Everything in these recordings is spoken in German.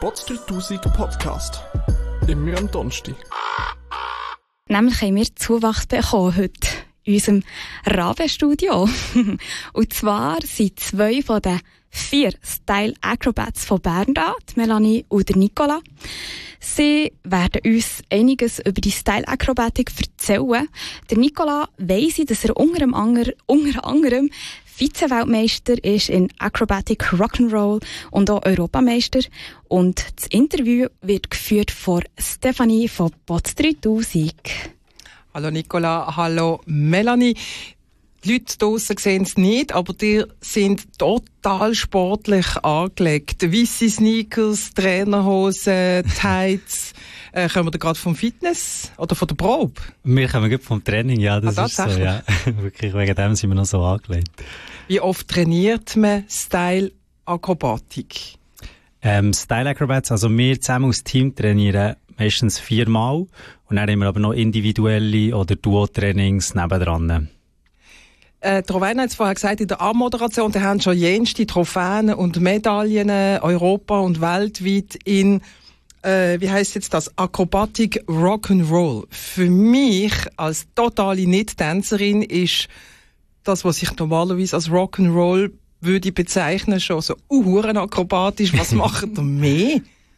Bots 3000 Podcast. Immer am Donnerstag. Nämlich haben wir Zuwachs bekommen heute in unserem Rabe-Studio. Und zwar sind 2 von den 4 Style Acrobats von Bern da, Melanie und Nicola. Sie werden uns einiges über die Style Acrobatik erzählen. Der Nicola weiss ich, dass er unter anderem Vize-Weltmeister ist in Acrobatic Rock'n'Roll und auch Europameister. Und das Interview wird geführt von Stefanie von Bots 3000. Hallo Nicola, hallo Melanie. Die Leute draussen sehen es nicht, aber die sind total sportlich angelegt. Weisse Sneakers, Trainerhosen, Tights. Kommen wir gerade vom Fitness oder von der Probe? Wir kommen gerade vom Training, ja, das ist so, ja. Wirklich, wegen dem sind wir noch so angelegt. Wie oft trainiert man Style-Akrobatik? Style-Acrobats, also wir zusammen als Team trainieren meistens 4-mal und dann haben wir aber noch individuelle oder Duo-Trainings nebendran. Rowena hat es vorher gesagt, in der Anmoderation, da haben schon jenste Trophäen und Medaillen Europa und weltweit in, wie heisst jetzt das, Acrobatic Rock'n'Roll. Für mich als totale Nicht-Tänzerin ist das, was ich normalerweise als Rock'n'Roll würde bezeichnen, schon so huren akrobatisch. Was macht ihr mehr?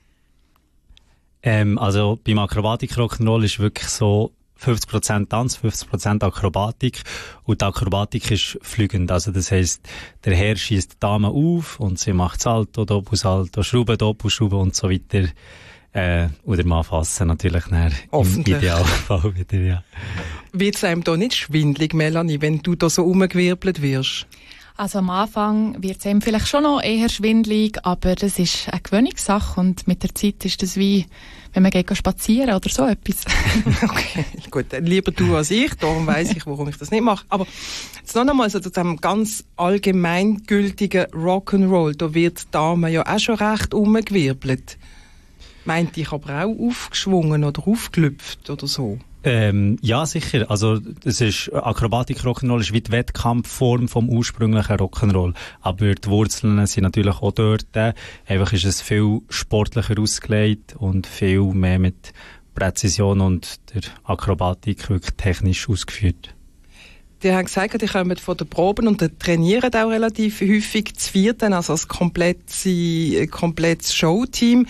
Also beim Acrobatic Rock'n'Roll ist wirklich so 50% Tanz, 50% Akrobatik. Und die Akrobatik ist fliegend. Also das heisst, der Herr schießt die Dame auf und sie macht Salto, Doppelsalto, Schrauben, Doppelschrauben und so weiter. Und der Mann fassen natürlich im Idealfall wieder, ja. Wird es einem da nicht schwindelig, Melanie, wenn du da so umgewirbelt wirst? Also am Anfang wird es einem vielleicht schon noch eher schwindelig, aber das ist eine Gewöhnungssache und mit der Zeit ist das wie, wenn man geht spazieren oder so etwas. Okay, gut, lieber du als ich, darum weiss ich, warum ich das nicht mache. Aber jetzt noch einmal so zu diesem ganz allgemeingültigen Rock'n'Roll, da wird die Dame ja auch schon recht umgewirbelt. Meint ich aber auch aufgeschwungen oder aufgelüpft oder so? Ja, sicher. Also, es ist, Akrobatik Rock'n'Roll ist wie die Wettkampfform vom ursprünglichen Rock'n'Roll. Aber die Wurzeln sind natürlich auch dort. Einfach ist es viel sportlicher ausgelegt und viel mehr mit Präzision und der Akrobatik wirklich technisch ausgeführt. Die haben gesagt, die kommen von den Proben und die trainieren auch relativ häufig zu viert, also als komplettes Showteam.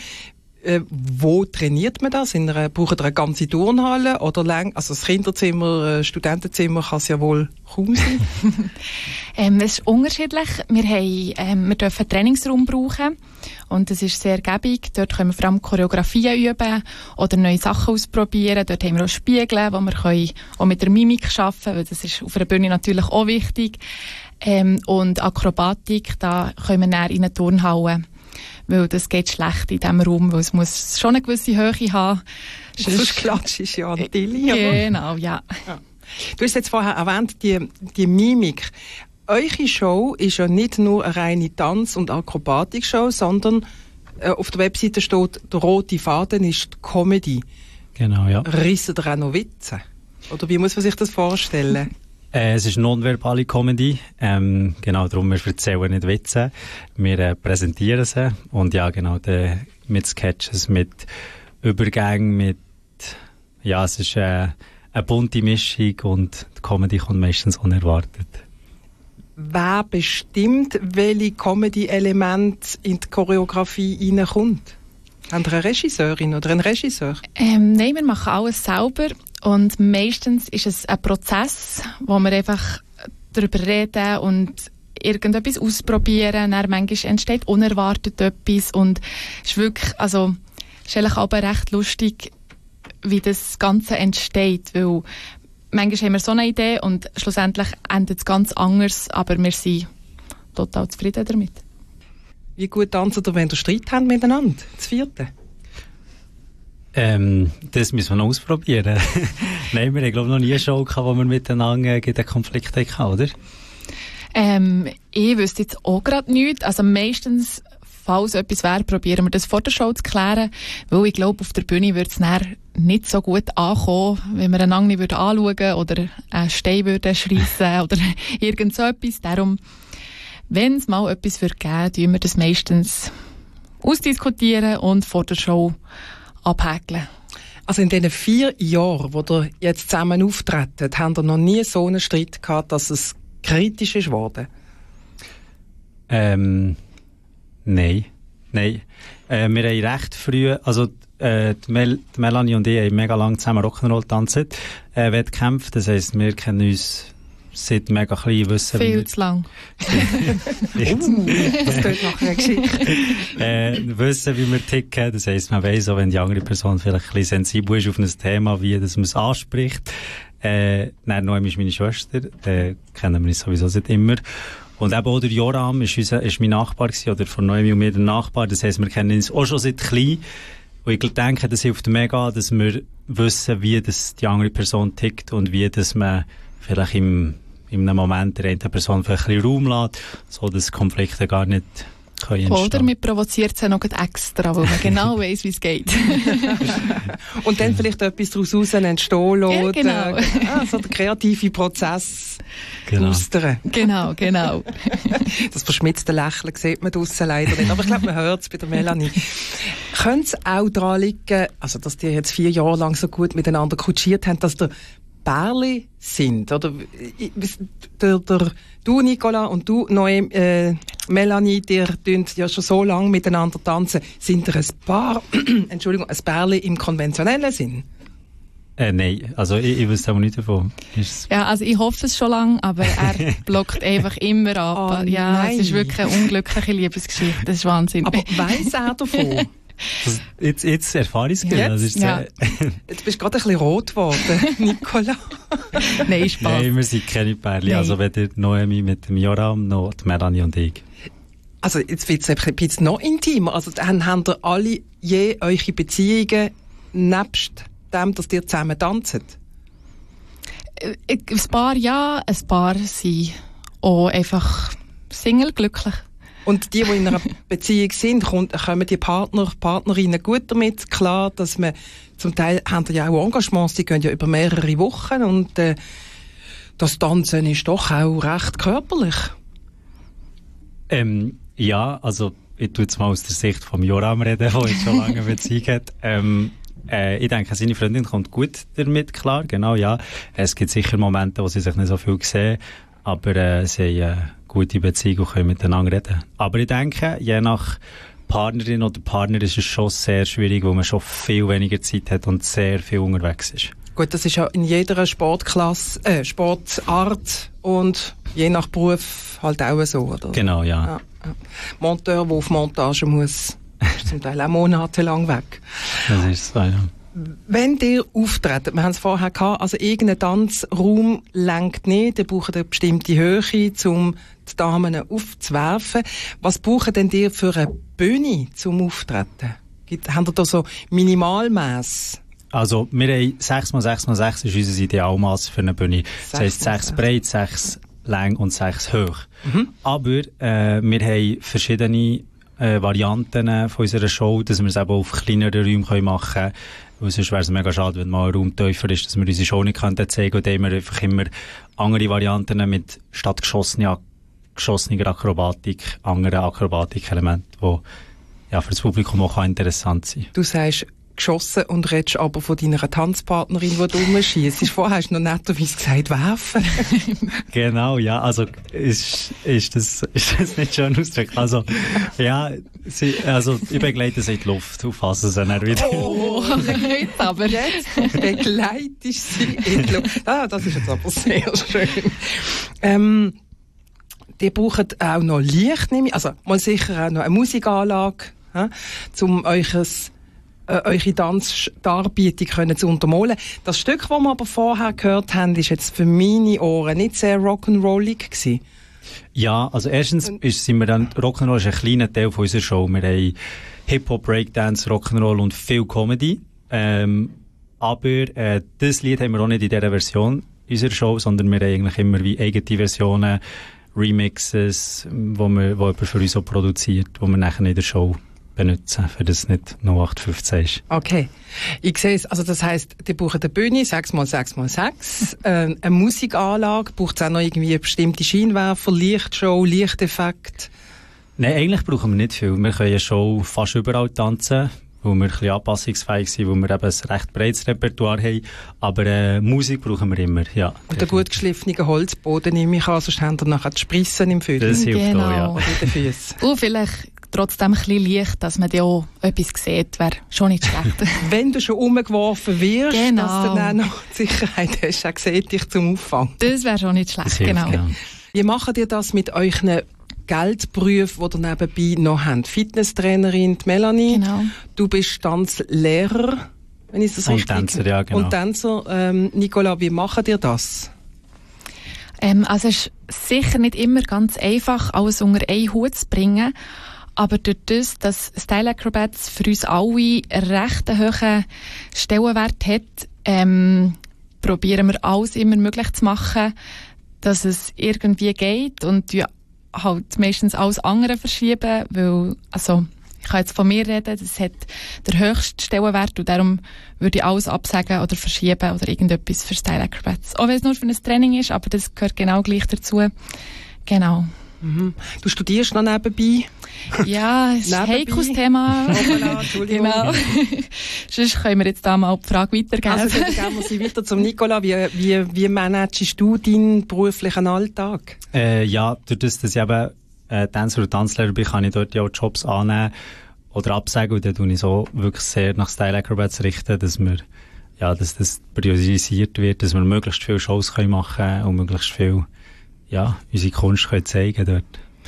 Wo trainiert man das? Braucht ihr eine ganze Turnhalle oder also das Kinderzimmer, Studentenzimmer kann es ja wohl kaum sein? Es ist unterschiedlich. Wir dürfen einen Trainingsraum brauchen und das ist sehr gäbig. Dort können wir vor allem Choreografien üben oder neue Sachen ausprobieren. Dort haben wir auch Spiegel, wo wir auch mit der Mimik arbeiten können, weil das ist auf einer Bühne natürlich auch wichtig. Und Akrobatik, da können wir dann in eine Turnhalle. Weil das geht schlecht in diesem Raum, weil es muss schon eine gewisse Höhe haben. Sonst klatschst du ja an Tilly. Genau, ja. Du hast jetzt vorher erwähnt, die Mimik. Eure Show ist ja nicht nur eine reine Tanz- und Akrobatik-Show, sondern auf der Webseite steht, der rote Faden ist die Comedy. Genau, ja. Rissen ihr auch noch Witze? Oder wie muss man sich das vorstellen? Es ist nonverbale Comedy. Genau, darum, wir erzählen nicht Witze. Wir präsentieren sie. Und ja, genau, mit Sketches, mit Übergängen, es ist eine bunte Mischung und die Comedy kommt meistens unerwartet. Wer bestimmt, welche Comedy-Elemente in die Choreografie reinkommt? Haben Sie eine Regisseurin oder einen Regisseur? Nein, wir machen alles selber. Und meistens ist es ein Prozess, wo wir einfach darüber reden und irgendetwas ausprobieren. Dann manchmal entsteht unerwartet etwas und es ist wirklich, es ist eigentlich auch recht lustig, wie das Ganze entsteht, weil manchmal haben wir so eine Idee und schlussendlich endet es ganz anders, aber wir sind total zufrieden damit. Wie gut tanzt ihr, wenn ihr Streit habt miteinander, das 4.? Das müssen wir noch ausprobieren. Nein, wir haben, glaube ich, noch nie eine Show gehabt, wo wir miteinander einen Konflikt hatten, oder? Ich wüsste jetzt auch gerade nichts. Also meistens, falls etwas wäre, probieren wir das vor der Show zu klären, weil ich glaube, auf der Bühne würde es dann nicht so gut ankommen, wenn wir einander nicht anschauen würden oder einen Stein schreissen oder irgend so etwas. Darum, wenn es mal etwas geben würde, tun wir das meistens ausdiskutieren und vor der Show abhäkeln. Also in diesen 4 Jahren, wo ihr jetzt zusammen auftretet, habt ihr noch nie so einen Streit gehabt, dass es kritisch ist geworden? Nein. Wir haben recht früh, also die Melanie und ich haben mega lange zusammen Rock'n'Roll tanzen, Wettkämpfe. Das heisst, wir kennen uns seit mega klein, wissen Viel zu lang. Das geht nach einer Geschichte. Wissen, wie wir ticken. Das heisst, man weiss auch, wenn die andere Person vielleicht ein bisschen sensibel ist auf ein Thema, wie dass man es anspricht. Dann Noemi ist meine Schwester, kennen wir uns sowieso seit immer. Und eben auch der Joram ist mein Nachbar gewesen, oder von Noemi und mir der Nachbar. Das heisst, wir kennen uns auch schon seit klein. Und ich denke, das hilft mega, dass wir wissen, wie das die andere Person tickt und wie dass man vielleicht in einem Moment der einen Person vielleicht ein bisschen Raum lässt, so dass Konflikte gar nicht entstehen. Oder man provoziert sie noch extra, weil man genau weiss, wie es geht. Und dann vielleicht etwas daraus entstehen lassen. Ja, genau. So der kreative Prozess Genau. austern. Genau. Das verschmitzte Lächeln sieht man draussen leider nicht. Aber ich glaube, man hört es bei der Melanie. Könnte es auch daran liegen, also dass die jetzt 4 Jahre lang so gut miteinander kutschiert haben, dass der Pärli sind? Oder du, Nicola, und du, Melanie, ihr tönt ja schon so lange miteinander tanzen. Sind ihr ein Paar, ein Pärli im konventionellen Sinn? Nein, also ich wüsste auch nicht davon. Ja, also ich hoffe es schon lange, aber er blockt einfach immer ab. Oh, ja, nein. es ist wirklich eine unglückliche Liebesgeschichte. Das ist Wahnsinn. Aber weiss er davon? Jetzt erfahre ich es genau. Das ist Ja. Jetzt bist du gerade ein bisschen rot geworden, Nicola. Nein, Spaß. Nein, wir sind keine Pärchen. Nein. Also weder Noemi mit dem Joram, noch die Melanie und ich. Also jetzt wird es ein bisschen noch intimer. Also dann habt ihr alle je eure Beziehungen nebst dem, dass ihr zusammen tanzt? Ein paar ja, ein paar sind auch einfach Single glücklich. Und die in einer Beziehung sind, kommen die Partnerinnen gut damit klar, dass man zum Teil haben ja auch Engagements, die gehen ja über mehrere Wochen und das Tanzen ist doch auch recht körperlich. Ja, also ich tue jetzt mal aus der Sicht vom Joram reden, der jetzt schon lange eine Beziehung hat. Ich denke, seine Freundin kommt gut damit klar, genau, ja. Es gibt sicher Momente, wo sie sich nicht so viel sehen, aber sie haben eine gute Beziehung und können miteinander reden. Aber ich denke, je nach Partnerin oder Partner ist es schon sehr schwierig, weil man schon viel weniger Zeit hat und sehr viel unterwegs ist. Gut, das ist ja in jeder Sportklasse, Sportart und je nach Beruf halt auch so, oder? Genau, ja. Monteur, der auf Montage muss, ist zum Teil auch monatelang weg. Das ist so, ja. Wenn ihr auftretet, wir haben es vorher gehabt, also irgendein Tanzraum reicht nicht, ihr braucht eine bestimmte Höhe, um die Damen aufzuwerfen. Was braucht denn ihr für eine Bühne zum Auftreten? Habt ihr da so Minimalmaß? Also, wir haben 6x6x6 ist unser Idealmaß für eine Bühne. Das heisst 6 breit, 6 lang und 6 hoch. Aber wir haben verschiedene Varianten von unserer Show, dass wir es eben auf kleineren Räumen machen können. Weil sonst wäre es mega schade, wenn mal ein Raum tiefer ist, dass wir unsere Show nicht zeigen können. Und dann haben wir einfach immer andere Varianten mit statt geschossener Akrobatik, anderen Akrobatikelementen, die ja, für das Publikum auch interessant sein kann. Du sagst geschossen und redest aber von deiner Tanzpartnerin, die du rumschiessst. Vorher hast du noch netterweise gesagt, werfen. Genau, ja, also ist das nicht schön ausgedrückt? Also, ja, ich begleite sie in die Luft, aufpassen sie dann wieder. Oh, Jetzt aber. Jetzt begleitest sie in die Luft. Ah, das ist jetzt aber sehr schön. Die brauchen auch noch Licht, nehme ich. Also mal sicher auch noch eine Musikanlage, um eure Tanzdarbietung zu untermalen. Das Stück, das wir aber vorher gehört haben, ist jetzt für meine Ohren nicht sehr rock'n'rollig gewesen. Ja, also erstens sind wir dann, Rock'n'Roll ist ein kleiner Teil von unserer Show. Wir haben Hip-Hop, Breakdance, Rock'n'Roll und viel Comedy. Aber das Lied haben wir auch nicht in dieser Version unserer Show, sondern wir haben eigentlich immer wie eigene Versionen, Remixes, wo jemand für uns so produziert, wo wir nachher in der Show benutzen, für das nicht 0815 ist. Okay. Ich sehe es, also das heisst, die brauchen eine Bühne, 6x6x6, eine Musikanlage, braucht es auch noch irgendwie bestimmte Scheinwerfer, Lichtshow, Lichteffekt. Nein, eigentlich brauchen wir nicht viel. Wir können ja schon fast überall tanzen, weil wir ein bisschen anpassungsfähig sind, weil wir eben ein recht breites Repertoire haben. Aber Musik brauchen wir immer, ja. Und den gut geschliffenen Holzboden nehme ich an, sonst haben wir nachher die Sprissen im Viertel. Das hilft auch, ja. Oder in den Füßen. Und vielleicht trotzdem ein bisschen Licht, dass man da auch etwas sieht, wäre schon nicht schlecht. Wenn du schon umgeworfen wirst, Genau. dass du dann auch noch die Sicherheit hast, auch sieht dich zum Auffang. Das wäre schon nicht schlecht, Das hilft, genau. ja. Wie macht ihr das mit euren Geldberufen, die ihr nebenbei noch habt? Fitnesstrainerin die Melanie, Genau. du bist Tanzlehrer, wenn ich das Und richtig... Tänzer, ja, genau. Und Tänzer, Nicola, wie macht ihr das? Also es ist sicher nicht immer ganz einfach, alles unter einen Hut zu bringen. Aber durch das, dass Style Acrobats für uns alle einen recht hohen Stellenwert hat, probieren wir alles immer möglich zu machen, dass es irgendwie geht und wir halt meistens alles andere verschieben, weil, also, ich kann jetzt von mir reden, das hat den höchsten Stellenwert und darum würde ich alles absagen oder verschieben oder irgendetwas für Style Acrobats. Auch wenn es nur für ein Training ist, aber das gehört genau gleich dazu. Genau. Mhm. Du studierst noch nebenbei? Ja, es ist ein Nebenbei? heikles Thema. Hoppala, Entschuldigung. Genau. Sonst können wir jetzt da mal die Frage weitergeben. Also dann geben wir sie weiter zum Nicola. Wie managst du deinen beruflichen Alltag? Ja, durch das, dass ich eben Tänzer und Tanzlehrer bin, kann ich dort ja auch Jobs annehmen oder absagen. Und dann tue ich so wirklich sehr nach Style Acrobats richten, dass wir, ja, dass das priorisiert wird, dass wir möglichst viele Shows können machen und möglichst viel, ja, unsere Kunst können zeigen dort.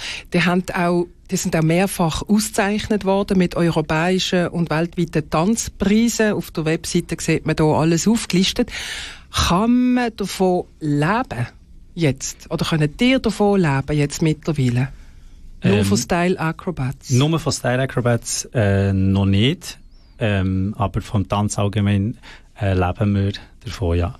Die sind auch mehrfach ausgezeichnet worden mit europäischen und weltweiten Tanzpreisen. Auf der Webseite sieht man hier alles aufgelistet. Kann man davon leben jetzt? Oder können ihr davon leben jetzt mittlerweile? Nur von Style Acrobats? Nur von Style Acrobats noch nicht, aber vom Tanz allgemein leben wir davon, ja.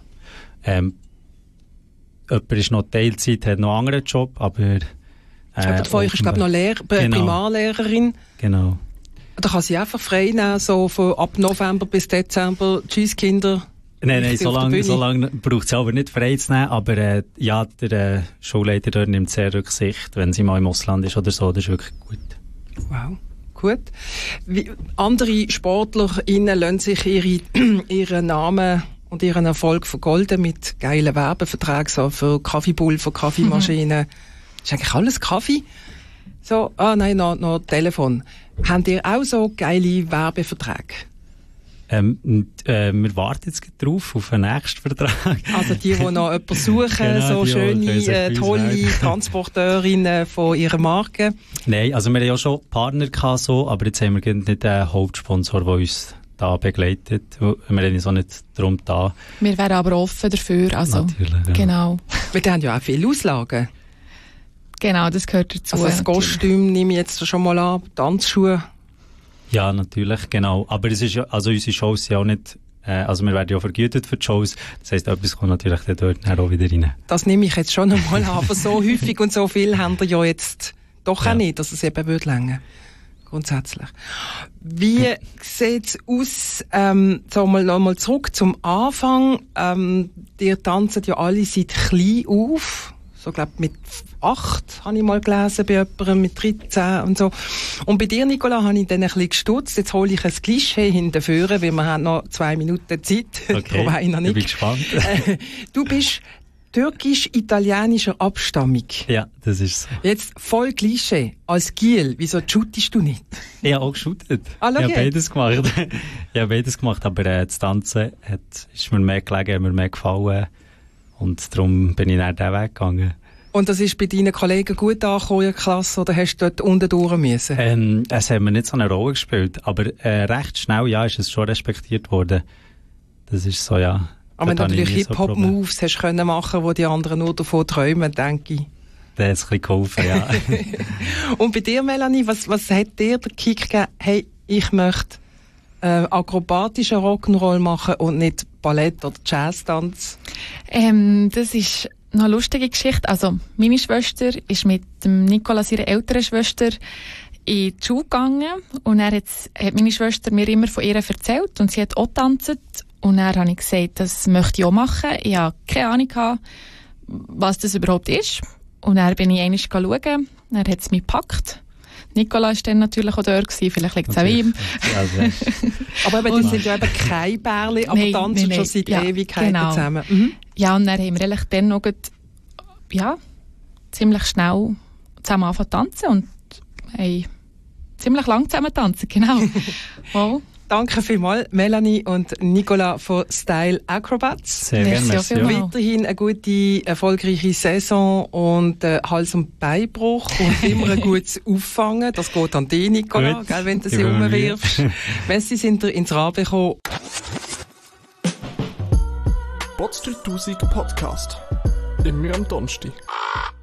Jemand ist noch Teilzeit, hat noch einen anderen Job, aber... Jemand von euch ist, glaube ich, noch Genau. Primarlehrerin. Genau. Da kann sie einfach frei nehmen, so von ab November bis Dezember. Tschüss, Kinder. Nein, Ich bin auf der so Bühne. lange braucht sie aber nicht frei zu nehmen, aber ja, der Schulleiter dort nimmt sehr Rücksicht, wenn sie mal im Ausland ist oder so, das ist wirklich gut. Wow, gut. Andere SportlerInnen lassen sich ihren Namen und ihren Erfolg vergolden mit geilen Werbeverträgen, so für Kaffeepulver, Kaffeemaschinen. Ist eigentlich alles Kaffee? So, nein, noch Telefon. Habt ihr auch so geile Werbeverträge? Wir warten jetzt drauf auf den nächsten Vertrag. Also die noch jemanden suchen, Genau, so die, schöne, die können sich tolle bei uns melden. Transporteurinnen von ihrer Marke. Nein, also wir haben ja schon Partner gehabt, so, aber jetzt haben wir nicht den Hauptsponsor, der uns da begleitet. Wir haben uns auch nicht darum da. Wir wären aber offen dafür. Also, Natürlich, ja. Genau. Weil die haben ja auch viele Auslagen. Genau, das gehört dazu. Also das Kostüm nehme ich jetzt schon mal an, Tanzschuhe. Ja, natürlich, genau. Aber es ist ja, also unsere Shows sind ja auch nicht, also wir werden ja vergütet für die Shows. Das heisst, etwas kommt natürlich dann dort auch wieder rein. Das nehme ich jetzt schon einmal an, aber so häufig und so viel haben wir ja jetzt doch auch nicht, dass es eben länger grundsätzlich. Wie sieht's aus, so nochmal zurück zum Anfang, ihr tanzt ja alle seit klein auf, so glaub mit 8 habe ich mal gelesen bei jemandem, mit 13 und so. Und bei dir, Nicola, habe ich dann ein bisschen gestutzt. Jetzt hole ich ein Klischee hinterführen, weil wir haben noch 2 Minuten Zeit. Okay, ich bin nicht. gespannt. Du bist türkisch-italienischer Abstammung. Ja, das ist so. Jetzt voll Klischee. Als Giel, wieso shootest du nicht? Ich habe auch geshootet. Ah, Ich schau habe her. beides gemacht, aber das Tanzen ist mir mehr gelegen, hat mir mehr gefallen. Und darum bin ich dann diesen Weg gegangen. Und das ist bei deinen Kollegen gut angekommen in der Klasse oder hast du dort unten durch müssen? Es hat mir nicht so eine Rolle gespielt, aber recht schnell, ja, ist es schon respektiert worden. Das ist so, ja. Aber wenn du Dort habe ich natürlich nie so Probleme. Hip-Hop-Moves hast können machen, wo die anderen nur davon träumen, denke ich. Das hat es ein bisschen geholfen, ja. Und bei dir, Melanie, was hat dir der Kick gegeben? Hey, ich möchte akrobatischen Rock'n'Roll machen und nicht Ballett oder Jazztanz? Das ist noch eine lustige Geschichte. Also, meine Schwester ist mit dem Nicolas, ihrer älteren Schwester, in die Schule gegangen. Und dann hat meine Schwester mir immer von ihr erzählt und sie hat auch getanzt. Und dann habe ich gesagt, das möchte ich auch machen. Ich hatte keine Ahnung gehabt, was das überhaupt ist. Und dann bin ich einmal schauen. Dann hat es mich gepackt. Nicola war dann natürlich auch dort gewesen, vielleicht liegt es an ihm. Aber eben, die sind ja eben keine Bärli, aber tanzen schon seit Ewigkeiten zusammen. Mhm. Ja, und dann haben wir eigentlich dann noch ziemlich schnell zusammen angefangen zu tanzen und haben ziemlich lang zusammen tanzen, genau. Wow. Danke vielmals, Melanie und Nicola von Style Acrobats. Sehr gerne. Weiterhin eine gute, erfolgreiche Saison und Hals- und Beinbruch und immer ein gutes Auffangen. Das geht an dich, Nicola, gell, wenn du sie umwirfst. Merci, sind ihr ins Rad gekommen. Bots 3000 Podcast. Immer am Donnerstag.